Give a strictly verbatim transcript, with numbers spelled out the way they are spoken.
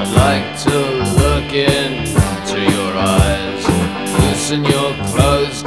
I'd like to look into your eyes, loosen your clothes